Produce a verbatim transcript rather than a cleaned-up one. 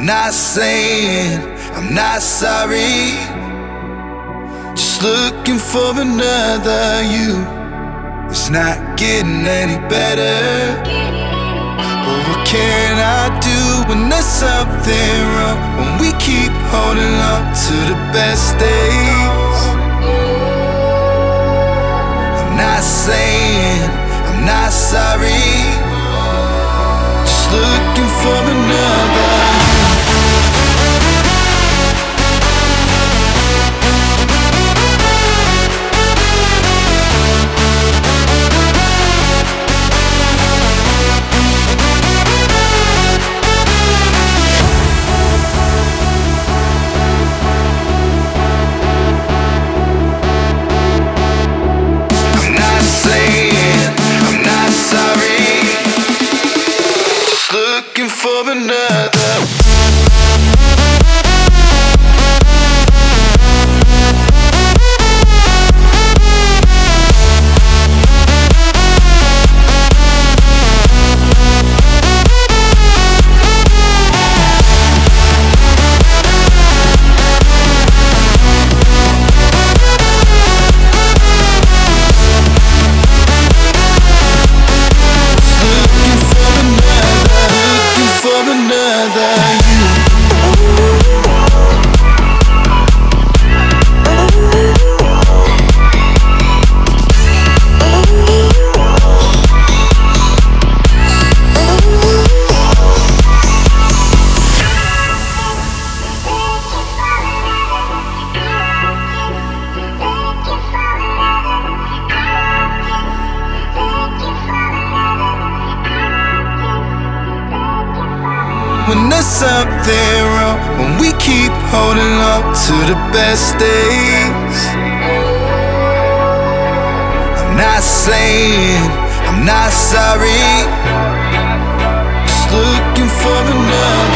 not saying I'm not sorry, just looking for another you. It's not getting any better, but what can I do when there's something wrong? When we keep holding on to the best days. I'm not saying I'm not sorry, just looking for another you. Looking for another. When there's something wrong, when we keep holding on to the best days. I'm not saying I'm not sorry, just looking for another.